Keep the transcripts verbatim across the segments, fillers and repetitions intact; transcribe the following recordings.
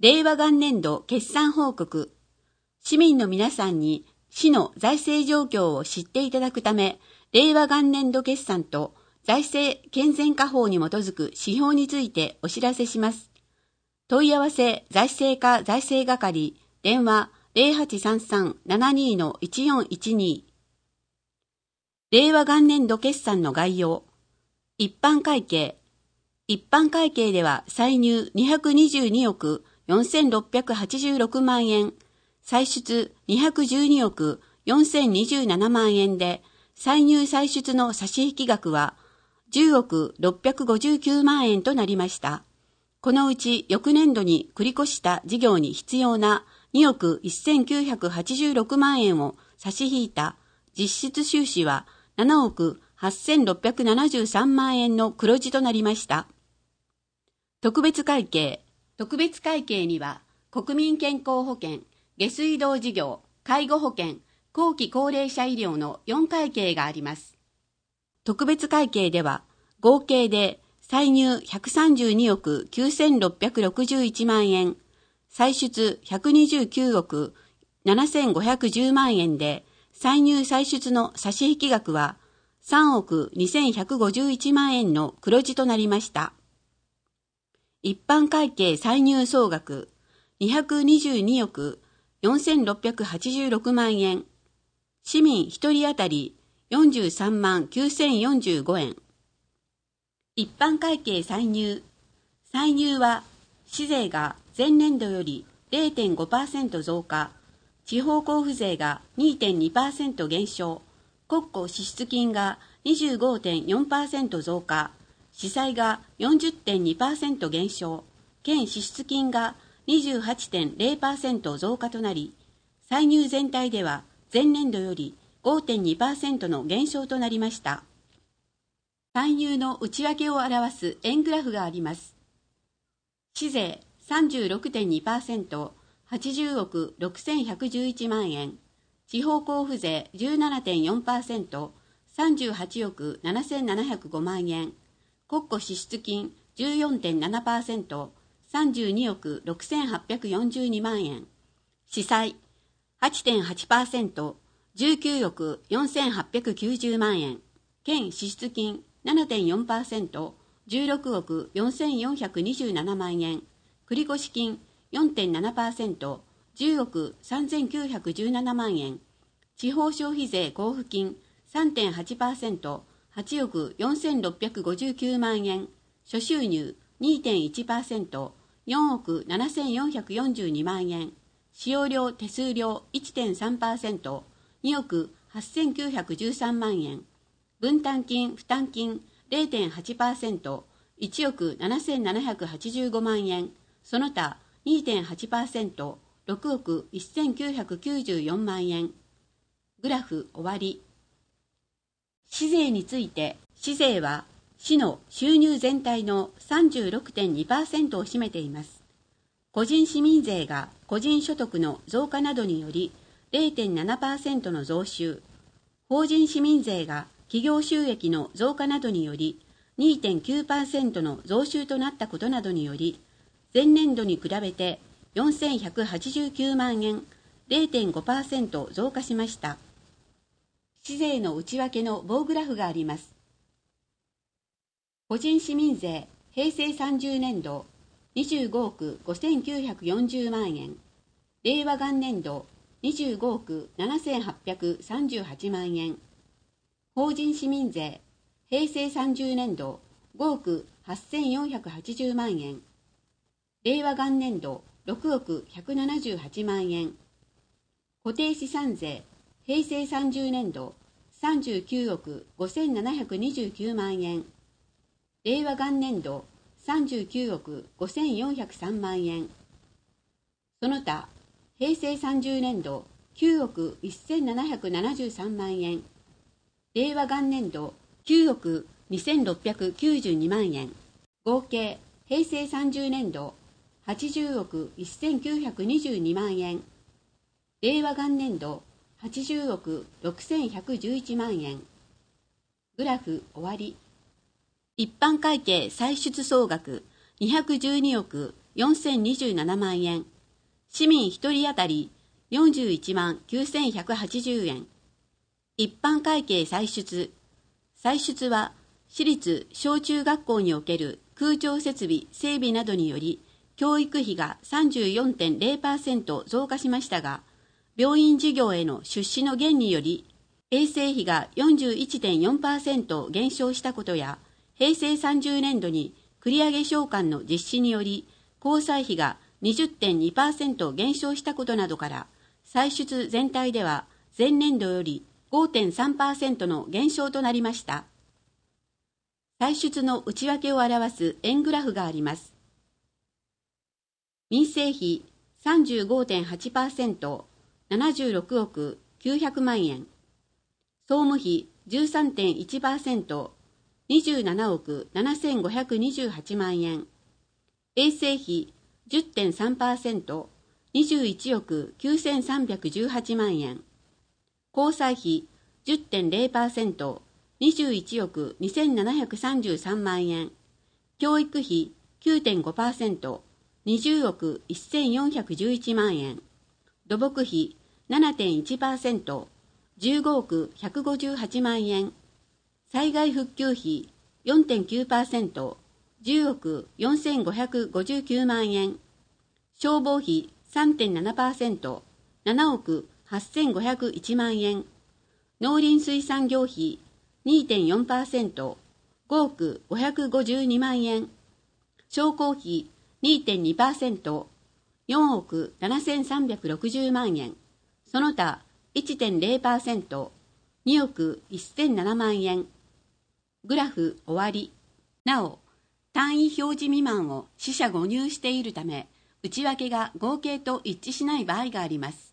令和元年度決算報告。市民の皆さんに市の財政状況を知っていただくため、令和元年度決算と財政健全化法に基づく指標についてお知らせします。問い合わせ財政課財政係、電話 ゼロはちさんさん ななに いちよんいちに。令和元年度決算の概要。一般会計。一般会計では歳入にひゃくにじゅうにおくよんせんろっぴゃくはちじゅうろくまんえん、歳出にひゃくじゅうにおくよんせんにじゅうななまんえんで、歳入歳出の差し引き額はじゅうおくろっぴゃくごじゅうきゅうまんえんとなりました。このうち翌年度に繰り越した事業に必要なにおくせんきゅうひゃくはちじゅうろくまんえんを差し引いた実質収支はななおくはっせんろっぴゃくななじゅうさんまんえんの黒字となりました。特別会計。特別会計には国民健康保険、下水道事業、介護保険、後期高齢者医療のよん会計があります。特別会計では合計で歳入ひゃくさんじゅうにおくきゅうせんろっぴゃくろくじゅういちまんえん、歳出ひゃくにじゅうきゅうおくななせんごひゃくじゅうまんえんで、歳入歳出の差し引き額はさんおくにせんひゃくごじゅういちまんえんの黒字となりました。一般会計歳入総額にひゃくにじゅうにおくよんせんろっぴゃくはちじゅうろくまんえん、市民ひとり当たりよんじゅうさんまんきゅうせんよんじゅうごえん。一般会計歳入。歳入は市税が前年度より れいてんごパーセント 増加、地方交付税が にてんにパーセント 減少、国庫支出金が にじゅうごてんよんパーセント 増加、市債が よんじゅってんにパーセント 減少、県支出金が にじゅうはちてんれいパーセント 増加となり、歳入全体では前年度より ごてんにパーセント の減少となりました。歳入の内訳を表す円グラフがあります。市税 さんじゅうろくてんにパーセント、はちじゅうおくろくせんひゃくじゅういちまんえん、地方交付税 じゅうななてんよんパーセント、さんじゅうはちおくななせんななひゃくごまんえん、国庫支出金 じゅうよんてんななパーセント、さんじゅうにおくろくせんはっぴゃくよんじゅうにまんえん、市債 はちてんはちパーセント、じゅうきゅうおくよんせんはっぴゃくきゅうじゅうまんえん、県支出金 ななてんよんパーセント、じゅうろくおくよんせんよんひゃくにじゅうななまんえん、繰越金 よんてんななパーセント、じゅうおくさんぜんきゅうひゃくじゅうななまんえん、地方消費税交付金 さんてんはちパーセント、はちおくよんせんろっぴゃくごじゅうきゅうまんえん、諸収入 にてんいちパーセント、よんおくななせんよんひゃくよんじゅうにまんえん、使用料手数料 いってんさんパーセント、におくはっせんきゅうひゃくじゅうさんまんえん、分担金負担金 れいてんはちパーセント、いちおくななせんななひゃくはちじゅうごまんえん、その他 にてんはちパーセント、ろくおくせんきゅうひゃくきゅうじゅうよんまんえん。グラフ終わり。市税について、市税は市の収入全体の さんじゅうろくてんにパーセント を占めています。個人市民税が個人所得の増加などにより れいてんななパーセント の増収、法人市民税が企業収益の増加などにより にてんきゅうパーセント の増収となったことなどにより、前年度に比べてよんせんひゃくはちじゅうきゅうまんえん、れいてんごパーセント 増加しました。市税の内訳の棒グラフがあります。個人市民税、平成さんじゅうねんどにじゅうごおくごせんきゅうひゃくよんじゅうまんえん、令和元年度にじゅうごおくななせんはっぴゃくさんじゅうはちまんえん、法人市民税、平成さんじゅうねんどごおくはっせんよんひゃくはちじゅうまんえん、令和元年度ろくおくひゃくななじゅうはちまんえん、固定資産税、平成さんじゅうねんどさんじゅうきゅうおくごせんななひゃくにじゅうきゅうまんえん、令和元年度さんじゅうきゅうおくごせんよんひゃくさんまんえん、その他平成さんじゅうねんどきゅうおくせんななひゃくななじゅうさんまんえん、令和元年度きゅうおくにせんろっぴゃくきゅうじゅうにまんえん、合計平成さんじゅうねんどはちじゅうおくせんきゅうひゃくにじゅうにまんえん、令和元年度はちじゅうおくろくせんひゃくじゅういちまんえん。グラフ終わり。一般会計歳出総額にひゃくじゅうにおくよんせんにじゅうななまんえん、市民ひとり当たりよんじゅういちまんきゅうせんひゃくはちじゅうえん。一般会計歳出。歳出は、私立小中学校における空調設備整備などにより、教育費が さんじゅうよんてんれいパーセント 増加しましたが、病院事業への出資の減により、衛生費が よんじゅういちてんよんパーセント 減少したことや、へいせいさんじゅうねんどに繰り上げ償還の実施により、交際費が にじゅってんにパーセント 減少したことなどから、歳出全体では前年度より ごてんさんパーセント の減少となりました。歳出の内訳を表す円グラフがあります。民生費 さんじゅうごてんはちパーセント、ななじゅうろくおくきゅうひゃくまんえん。総務費 じゅうさんてんいちパーセント、にじゅうななおくななせんごひゃくにじゅうはちまんえん。衛生費 じゅってんさんパーセント、にじゅういちおくきゅうせんさんびゃくじゅうはちまんえん。交際費 じゅってんれいパーセント、にじゅういちおくにせんななひゃくさんじゅうさんまんえん。教育費 きゅうてんごパーセント、にじゅうおくせんよんひゃくじゅういちまんえん。土木費 ななてんいちパーセント、じゅうごおくひゃくごじゅうはちまんえん。災害復旧費 よんてんきゅうパーセント、じゅうおくよんせんごひゃくごじゅうきゅうまんえん。消防費 さんてんななパーセント、ななおくはっせんごひゃくいちまんえん。農林水産業費 にてんよんパーセント、ごおくごひゃくごじゅうにまんえん。商工費 にてんにパーセント、よんおくななせんさんびゃくろくじゅうまんえん。その他 いってんれいパーセント、におくせんななまんえん。グラフ終わり。なお、単位表示未満を四捨五入しているため、内訳が合計と一致しない場合があります。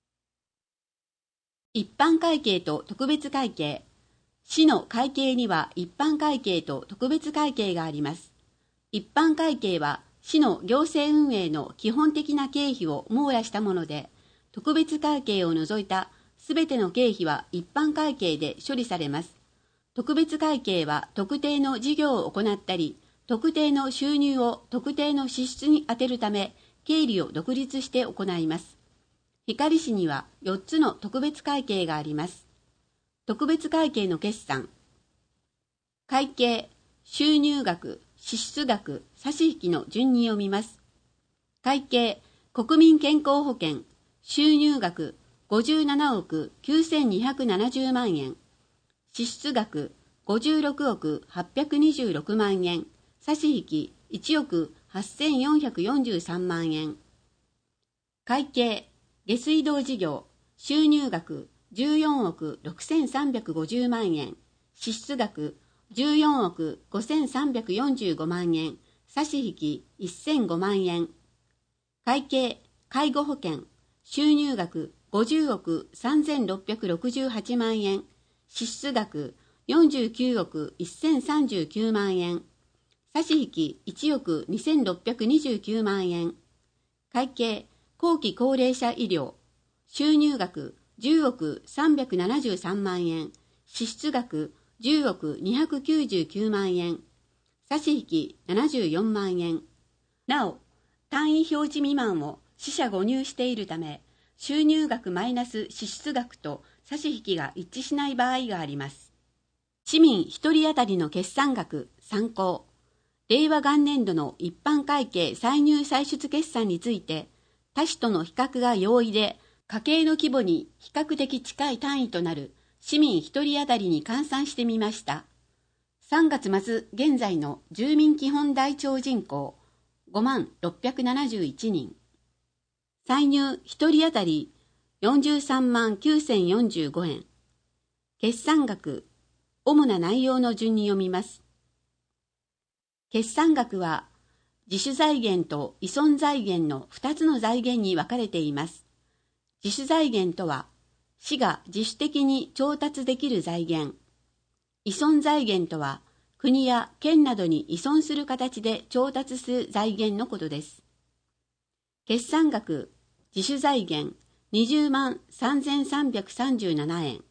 一般会計と特別会計。市の会計には一般会計と特別会計があります。一般会計は市の行政運営の基本的な経費を網羅したもので、特別会計を除いたすべての経費は一般会計で処理されます。特別会計は特定の事業を行ったり、特定の収入を特定の支出に充てるため、経理を独立して行います。光市にはよっつの特別会計があります。特別会計の決算。会計、収入額、支出額、差し引きの順に読みます。会計、国民健康保険、収入額ごじゅうななおくきゅうせんにひゃくななじゅうまんえん。支出額ごじゅうろくおくはっぴゃくにじゅうろくまんえん。差し引きいちおくはっせんよんひゃくよんじゅうさんまんえん。会計、下水道事業、収入額じゅうよんおくろくせんさんびゃくごじゅうまんえん。支出額じゅうよんおくごせんさんびゃくよんじゅうごまんえん。差し引きせんごまんえん。会計、介護保険、収入額ごじゅうおくさんぜんろっぴゃくろくじゅうはちまんえん。支出額よんじゅうきゅうおくせんさんじゅうきゅうまんえん。差し引きいちおくにせんろっぴゃくにじゅうきゅうまんえん。会計、後期高齢者医療、収入額じゅうおくさんびゃくななじゅうさんまんえん。支出額じゅうおくにひゃくきゅうじゅうきゅうまんえん。差し引きななじゅうよんまんえん。なお、単位表示未満を四捨五入しているため、収入額マイナス支出額と差し引きが一致しない場合があります。市民ひとり当たりの決算額参考。令和元年度の一般会計歳入歳出決算について、他市との比較が容易で、家計の規模に比較的近い単位となる市民ひとり当たりに換算してみました。さんがつ末現在の住民基本台帳人口ごまんろっぴゃくななじゅういちにん。歳入ひとり当たりよんじゅうさんまんきゅうせんよんじゅうごえん。決算額、主な内容の順に読みます。決算額は、自主財源と依存財源のふたつの財源に分かれています。自主財源とは、市が自主的に調達できる財源。依存財源とは、国や県などに依存する形で調達する財源のことです。決算額、自主財源にじゅうまんさんぜんさんびゃくさんじゅうななえん。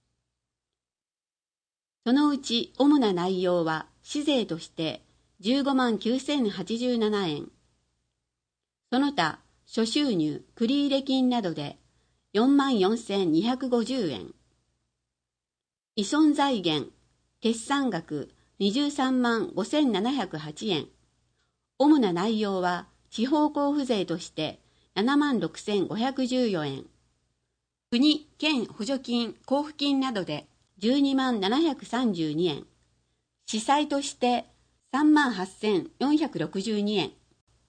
そのうち主な内容は、市税としてじゅうごまんきゅうせんはちじゅうななえん、 その他、諸収入、繰入金などでよんまんよんせんにひゃくごじゅうえん。依存財源、決算額にじゅうさんまんごせんななひゃくはちえん。主な内容は、地方交付税としてななまんろくせんごひゃくじゅうよえん。国、県補助金、交付金などでじゅうにまんななひゃくさんじゅうにえん。司祭としてさんまんはっせんよんひゃくろくじゅうにえん。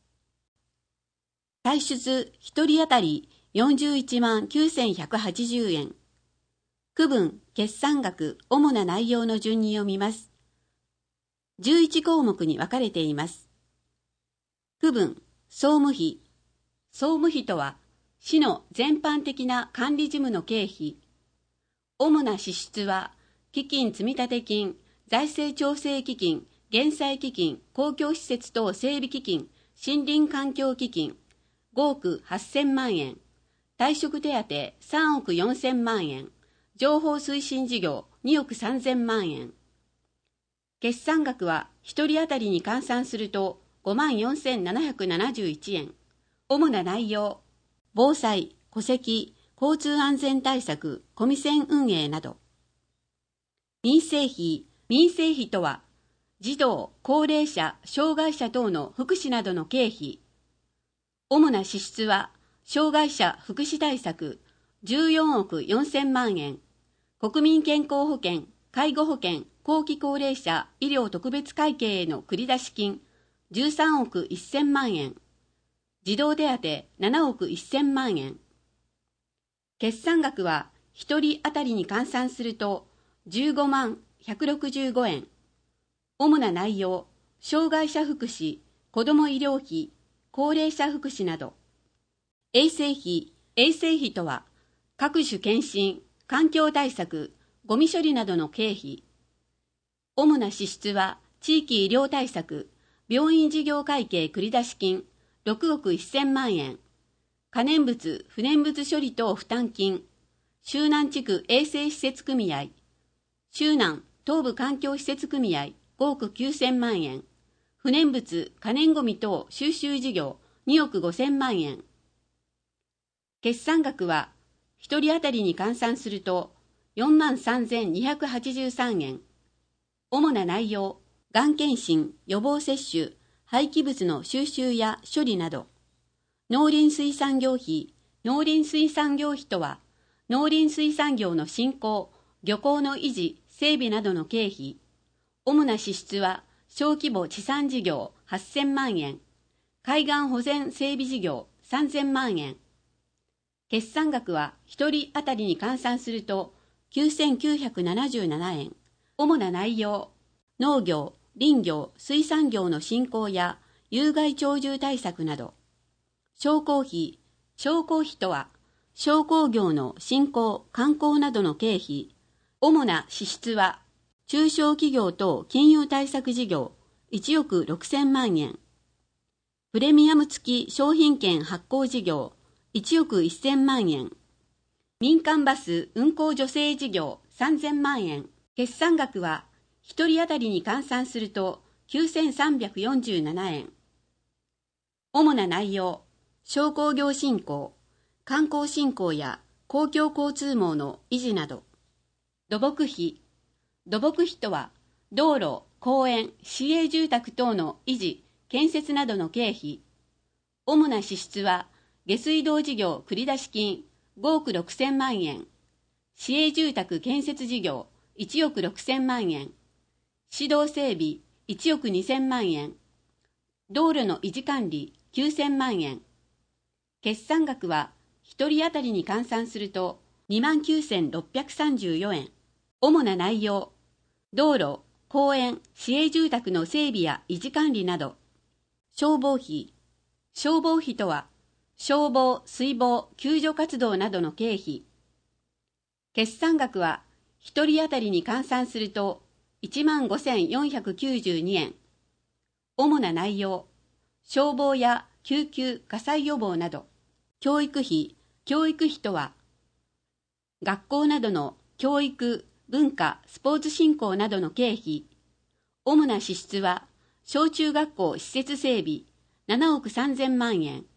歳出ひとり当たりよんじゅういちまんきゅうせんひゃくはちじゅうえん。区分、決算額、主な内容の順に読みます。じゅういちこうもくに分かれています。区分、総務費。総務費とは、市の全般的な管理事務の経費。主な支出は、基金積立金、財政調整基金、減債基金、公共施設等整備基金、森林環境基金、ごおくはっせんまんえん、退職手当さんおくよんせんまんえん、情報推進事業におくさんぜんまんえん。決算額はひとり当たりに換算するとごまんよんせんななひゃくななじゅういちえん。主な内容、防災、戸籍、交通安全対策、コミセン運営など。民生費、民生費とは、児童、高齢者、障害者等の福祉などの経費。主な支出は、障害者福祉対策じゅうよんおくよんせんまんえん、国民健康保険、介護保険、後期高齢者医療特別会計への繰出金じゅうさんおくせんまんえん、児童手当ななおくせんまんえん。決算額はひとり当たりに換算するとじゅうごまんひゃくろくじゅうごえん。主な内容、障害者福祉、子ども医療費、高齢者福祉など。衛生費、衛生費とは、各種検診、環境対策、ゴミ処理などの経費。主な支出は、地域医療対策、病院事業会計繰出金、ろくおくせんまんえん。可燃物、不燃物処理等負担金、周南地区衛生施設組合、周南東部環境施設組合ごおくきゅうせんまんえん。不燃物、可燃ごみ等収集事業におくごせんまんえん。決算額は、ひとり当たりに換算するとよんまんさんぜんにひゃくはちじゅうさんえん。主な内容、がん検診、予防接種、廃棄物の収集や処理など。農林水産業費、農林水産業費とは、農林水産業の振興、漁港の維持、整備などの経費。主な支出は、小規模地産事業はっせんまんえん、海岸保全整備事業さんぜんまんえん。決算額はひとり当たりに換算するときゅうせんきゅうひゃくななじゅうななえん。主な内容、農業、林業、水産業の振興や有害鳥獣対策など。商工費、商工費とは、商工業の振興、観光などの経費。主な支出は、中小企業等金融対策事業いちおくろくせんまんえん。プレミアム付き商品券発行事業いちおくせんまんえん。民間バス運行助成事業さんぜんまんえん。決算額はひとり当たりに換算するときゅうせんさんびゃくよんじゅうななえん。主な内容、商工業振興、観光振興や公共交通網の維持など。土木費、土木費とは、道路、公園、市営住宅等の維持、建設などの経費。主な支出は、下水道事業繰出金ごおくろくせんまんえん、市営住宅建設事業いちおくろくせんまんえん、市道整備いちおくにせんまんえん、道路の維持管理きゅうせんまんえん。決算額は、ひとり当たりに換算するとにまんきゅうせんろっぴゃくさんじゅうよえん。主な内容、道路、公園、市営住宅の整備や維持管理など。消防費、消防費とは、消防、水防、救助活動などの経費。決算額は、ひとり当たりに換算するといちまんごせんよんひゃくきゅうじゅうにえん。主な内容、消防や救急、火災予防など。教育費、教育費とは、学校などの教育、文化、スポーツ振興などの経費。主な支出は、小中学校施設整備ななおくさんぜんまんえん、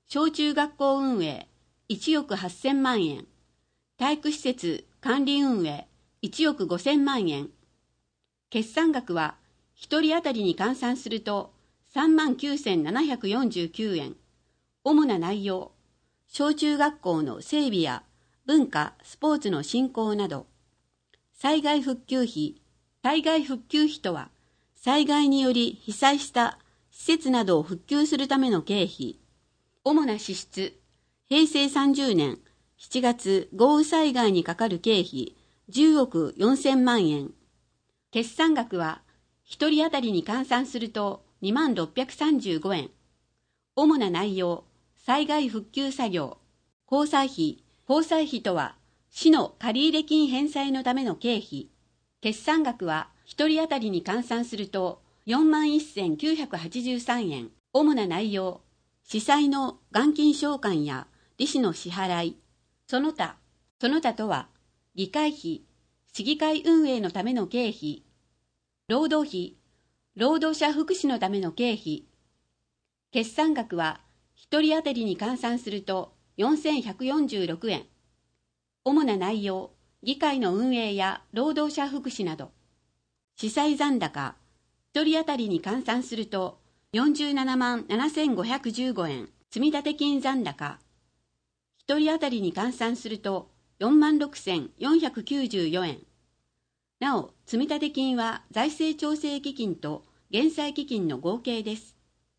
小中学校運営いちおくはっせんまんえん、体育施設管理運営いちおくごせんまんえん。決算額はひとり当たりに換算するとさんまんきゅうせんななひゃくよんじゅうきゅうえん。主な内容、小中学校の整備や文化・スポーツの振興など。災害復旧費。災害復旧費とは、災害により被災した施設などを復旧するための経費。主な支出、へいせいさんじゅうねんしちがつ豪雨災害にかかる経費じゅうおくよんせんまんえん。決算額はひとり当たりに換算するとにまんろっぴゃくさんじゅうごえん。主な内容、災害復旧作業。交際費。交際費とは、市の借入金返済のための経費。決算額はひとり当たりに換算するとよんまんせんきゅうひゃくはちじゅうさんえん。主な内容、市債の元金償還や利子の支払い。その他。その他とは、議会費、市議会運営のための経費。労働費、労働者福祉のための経費。決算額はひとり当たりに換算するとよんせんひゃくよんじゅうろくえん。主な内容、議会の運営や労働者福祉など。市債残高、ひとり当たりに換算するとよんじゅうななまんななせんごひゃくじゅうごえん。積立金残高、ひとり当たりに換算するとよんまんろくせんよんひゃくきゅうじゅうよえん。なお、積立金は財政調整基金と減債基金の合計です。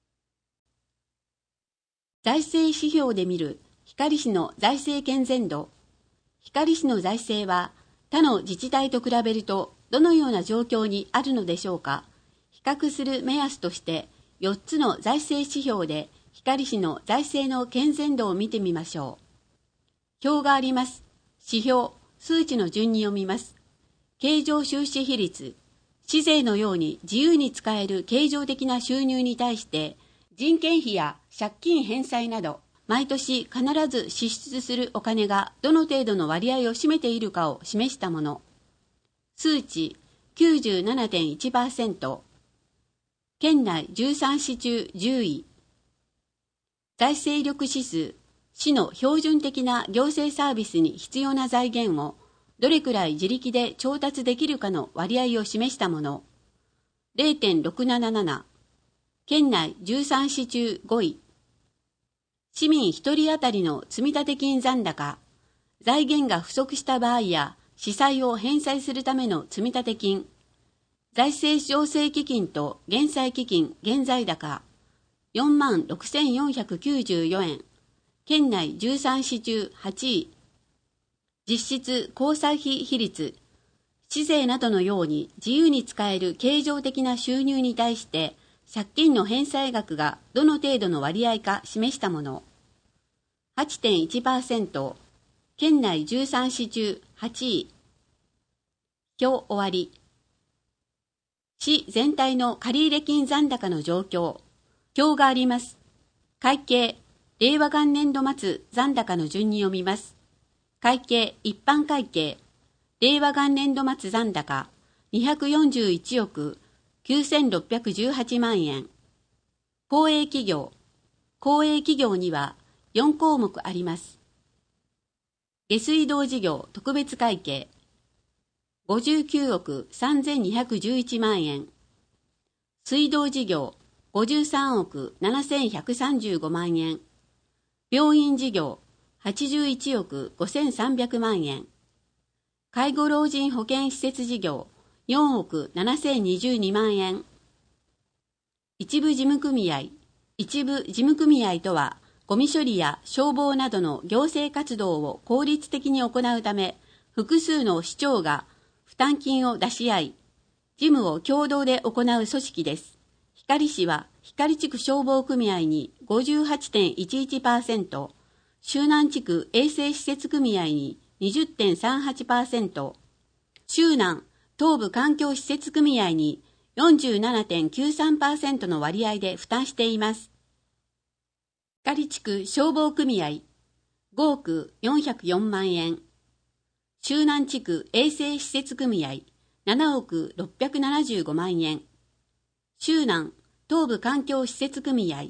財政指標で見る光市の財政健全度。光市の財政は他の自治体と比べるとどのような状況にあるのでしょうか。比較する目安としてよっつの財政指標で光市の財政の健全度を見てみましょう。表があります。指標、数値の順に読みます。経常収支比率。市税のように自由に使える経常的な収入に対して人件費や借金返済など毎年必ず支出するお金がどの程度の割合を占めているかを示したもの。数値 きゅうじゅうななてんいちパーセント。県内じゅうさん市中じゅうい。財政力指数、市の標準的な行政サービスに必要な財源をどれくらい自力で調達できるかの割合を示したもの。れいてんろくなななな。県内じゅうさん市中ごい。市民ひとり当たりの積立金残高、財源が不足した場合や市債を返済するための積立金、財政調整基金と減債基金現在高、よんまんろくせんよんひゃくきゅうじゅうよえん、県内じゅうさん市中はちい。実質交際費比率、市税などのように自由に使える経常的な収入に対して借金の返済額がどの程度の割合か示したもの。はちてんいちパーセント、県内じゅうさん市中はちい。表終わり。市全体の借入金残高の状況。表があります。会計、令和元年度末残高の順に読みます。会計、一般会計、令和元年度末残高にひゃくよんじゅういちおくきゅうせんろっぴゃくじゅうはちまんえん。公営企業、公営企業にはよんこうもくあります。下水道事業特別会計、ごじゅうきゅうおくさんぜんにひゃくじゅういちまんえん。水道事業ごじゅうさんおくななせんひゃくさんじゅうごまんえん。病院事業はちじゅういちおくごせんさんびゃくまんえん。介護老人保健施設事業よんおくななせんにじゅうにまんえん。一部事務組合、一部事務組合とは、ゴミ処理や消防などの行政活動を効率的に行うため、複数の市町が負担金を出し合い、事務を共同で行う組織です。光市は光地区消防組合に ごじゅうはちてんいちいちパーセント、周南地区衛生施設組合に にじゅってんさんはちパーセント、周南東部環境施設組合に よんじゅうななてんきゅうさんパーセント の割合で負担しています。光地区消防組合ごおくよんひゃくよんまんえん、周南地区衛生施設組合ななおくろっぴゃくななじゅうごまんえん、周南東部環境施設組合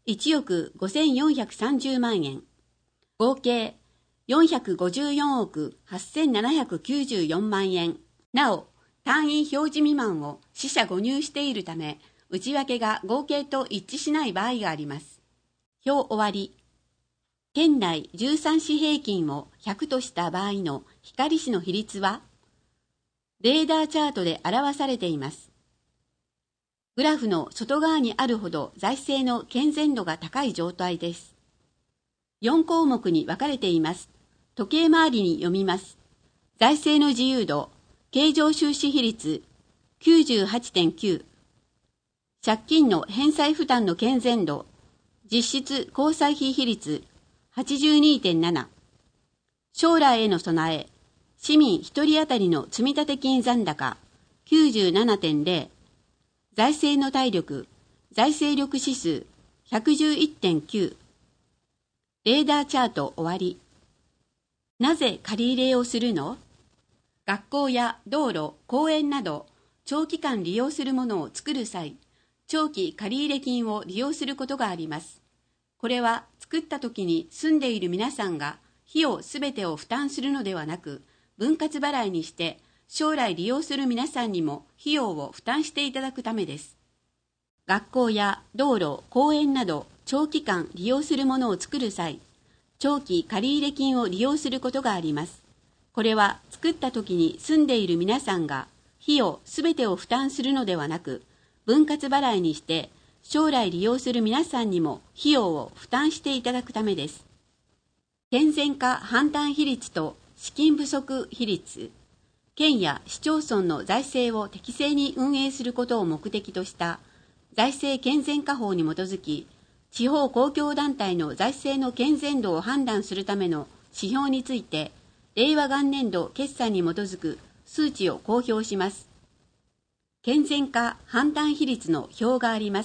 いちおくごせんよんひゃくさんじゅうまんえん、合計よんひゃくごじゅうよんおくはっせんななひゃくきゅうじゅうよんまんえん。なお、単位表示未満を四捨五入しているため、内訳が合計と一致しない場合があります。表終わり。県内じゅうさん市平均をひゃくとした場合の光市の比率は、レーダーチャートで表されています。グラフの外側にあるほど財政の健全度が高い状態です。よん項目に分かれています。時計回りに読みます。財政の自由度、経常収支比率 きゅうじゅうはちてんきゅう、借金の返済負担の健全度、実質交際費比率 はちじゅうにてんなな、将来への備え、市民ひとり当たりの積立金残高 きゅうじゅうななてんゼロ、財政の体力、財政力指数 ひゃくじゅういってんきゅう、レーダーチャート終わり。なぜ借り入れをするの？学校や道路、公園など長期間利用するものを作る際、長期借入金を利用することがあります。これは作った時に住んでいる皆さんが費用すべてを負担するのではなく、分割払いにして将来利用する皆さんにも費用を負担していただくためです。学校や道路、公園など長期間利用するものを作る際、長期借入金を利用することがあります。これは作った時に住んでいる皆さんが費用すべてを負担するのではなく、分割払いにして将来利用する皆さんにも費用を負担していただくためです。健全化判断比率と資金不足比率、県や市町村の財政を適正に運営することを目的とした財政健全化法に基づき、地方公共団体の財政の健全度を判断するための指標について、令和元年度決算に基づく数値を公表します。健全化判断比率の表があります。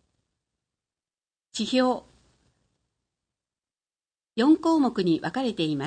指標。よん項目に分かれています。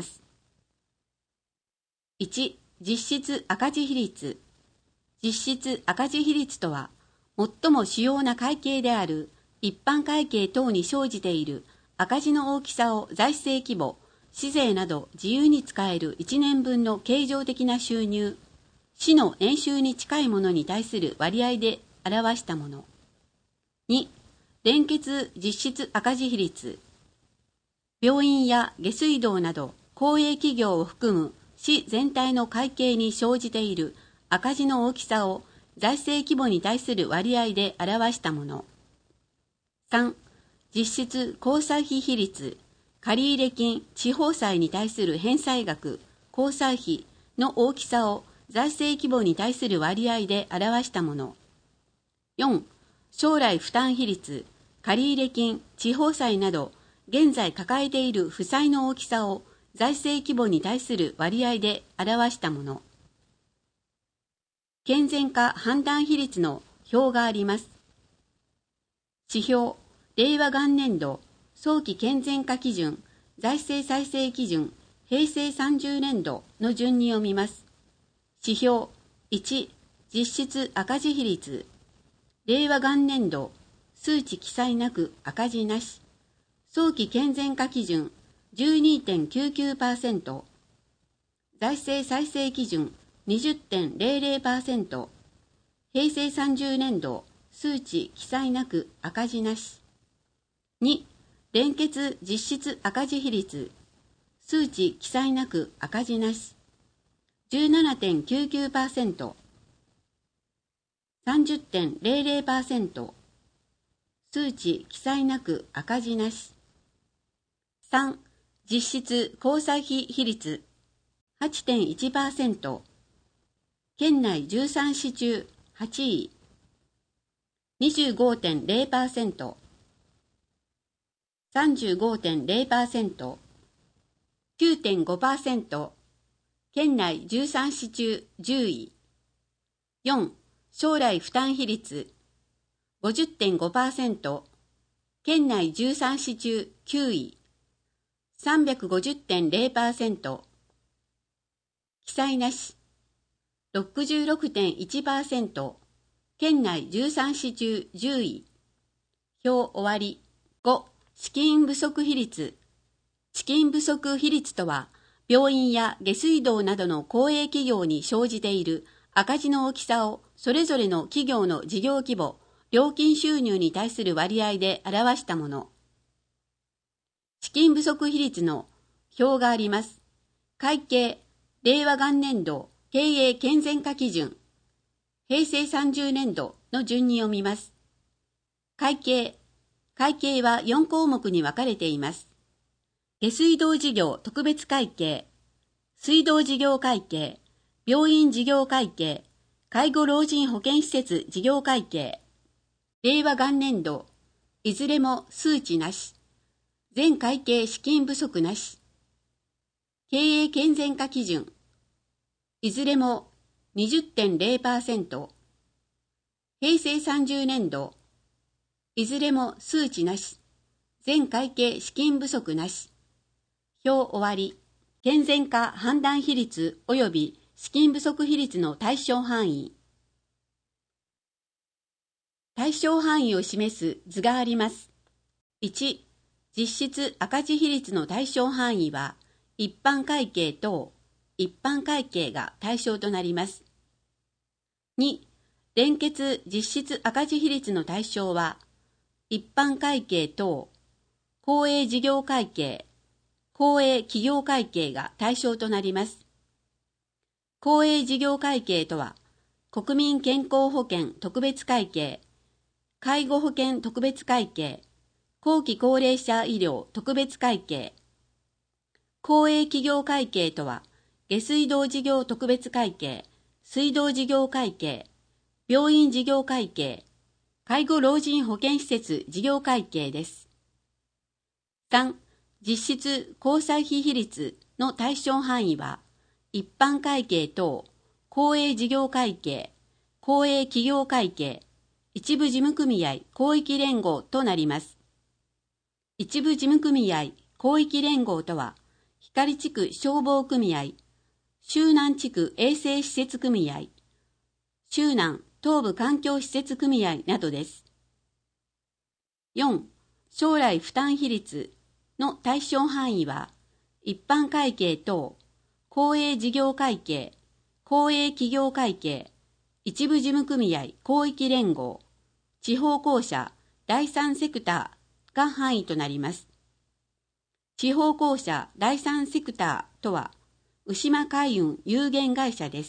いち、実質赤字比率。実質赤字比率とは、最も主要な会計である一般会計等に生じている赤字の大きさを財政規模、市税など自由に使えるいちねんぶんの経常的な収入、市の年収に近いものに対する割合で表したもの。に、連結実質赤字比率。病院や下水道など公営企業を含む市全体の会計に生じている赤字の大きさを財政規模に対する割合で表したもの。さん、実質交際費比率、借入金、地方債に対する返済額、交際費の大きさを財政規模に対する割合で表したもの。よん、将来負担比率、借入金、地方債など現在抱えている負債の大きさを財政規模に対する割合で表したもの。健全化判断比率の表があります。指標、令和元年度、早期健全化基準、財政再生基準、平成さんじゅうねんどの順に読みます。指標、いち、実質赤字比率。令和元年度、数値記載なく赤字なし。早期健全化基準 じゅうにてんきゅうきゅうパーセント、財政再生基準 にじゅってんゼロゼロパーセント、平成さんじゅうねんど数値記載なく赤字なし。に、連結実質赤字比率、数値記載なく赤字なし じゅうななてんきゅうきゅうパーセント、さんじゅってんゼロゼロパーセント、数値記載なく赤字なし。さん、実質交際費比率 はちてんいちパーセント、県内じゅうさん市中はちい、にじゅうごてんゼロパーセント、さんじゅうごてんゼロパーセント、きゅうてんごパーセント、県内じゅうさん市中じゅうい。よん、将来負担比率 ごじゅってんごパーセント、県内じゅうさん市中きゅうい。さんびゃくごじゅってんゼロパーセント、記載なし ろくじゅうろくてんいちパーセント、県内じゅうさん市中じゅうい。表終わり。 ご、資金不足比率。資金不足比率とは、病院や下水道などの公営企業に生じている赤字の大きさをそれぞれの企業の事業規模、料金収入に対する割合で表したもの。資金不足比率の表があります。会計、令和元年度経営健全化基準、平成さんじゅうねんどの順に読みます。会計、会計はよん項目に分かれています。下水道事業特別会計、水道事業会計、病院事業会計、介護老人保健施設事業会計。令和元年度、いずれも数値なし。全会計資金不足なし。経営健全化基準、いずれも にじゅってんれいパーセント。平成さんじゅうねんど、いずれも数値なし。全会計資金不足なし。表終わり。健全化判断比率及び資金不足比率の対象範囲。対象範囲を示す図があります。いち、実質赤字比率の対象範囲は、一般会計等、一般会計が対象となります。に、連結実質赤字比率の対象は、一般会計等、公営事業会計、公営企業会計が対象となります。公営事業会計とは、国民健康保険特別会計、介護保険特別会計、後期高齢者医療特別会計。公営企業会計とは、下水道事業特別会計、水道事業会計、病院事業会計、介護老人保健施設事業会計です。さん、実質交際費比率の対象範囲は、一般会計等、公営事業会計、公営企業会計、一部事務組合広域連合となります。一部事務組合広域連合とは、光地区消防組合、周南地区衛生施設組合、周南東部環境施設組合などです。よん、将来負担比率の対象範囲は、一般会計等、公営事業会計、公営企業会計、一部事務組合広域連合、地方公社第三セクターが範囲となります。地方公社第三セクターとは、牛間海運有限会社です。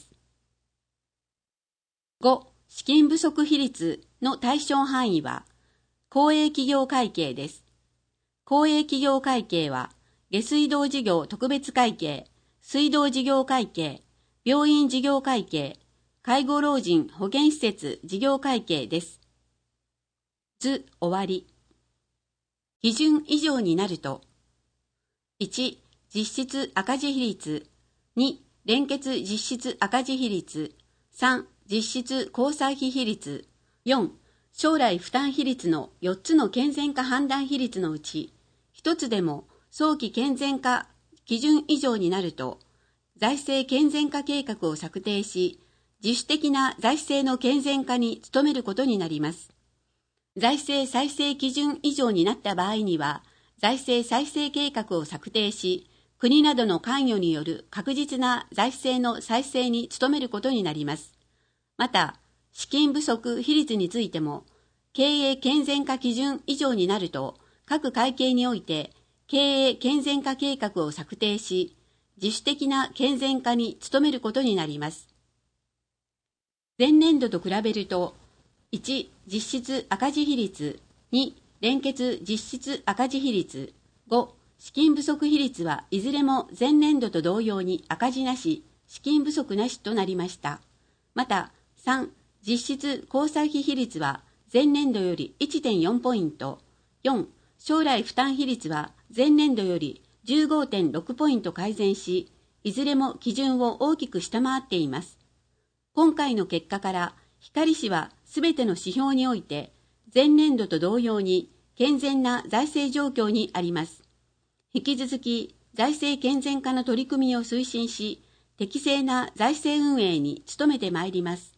ご、資金不足比率の対象範囲は、公営企業会計です。公営企業会計は、下水道事業特別会計、水道事業会計、病院事業会計、介護老人保健施設事業会計です。図終わり。基準以上になると、いち、実質赤字比率、に、連結実質赤字比率、さん、実質交際費比率、よん、将来負担比率のよっつの健全化判断比率のうち、ひとつでも早期健全化基準以上になると、財政健全化計画を策定し、自主的な財政の健全化に努めることになります。財政再生基準以上になった場合には、財政再生計画を策定し、国などの関与による確実な財政の再生に努めることになります。また、資金不足比率についても、経営健全化基準以上になると、各会計において、経営健全化計画を策定し、自主的な健全化に努めることになります。前年度と比べると、いち、実質赤字比率、に、連結実質赤字比率、ご、資金不足比率はいずれも前年度と同様に赤字なし、資金不足なしとなりました。また、さん、実質交際費比率は前年度より いってんよん ポイント、よん、将来負担比率は前年度より じゅうごてんろく ポイント改善し、いずれも基準を大きく下回っています。今回の結果から、光市はすべての指標において、前年度と同様に健全な財政状況にあります。引き続き、財政健全化の取り組みを推進し、適正な財政運営に努めてまいります。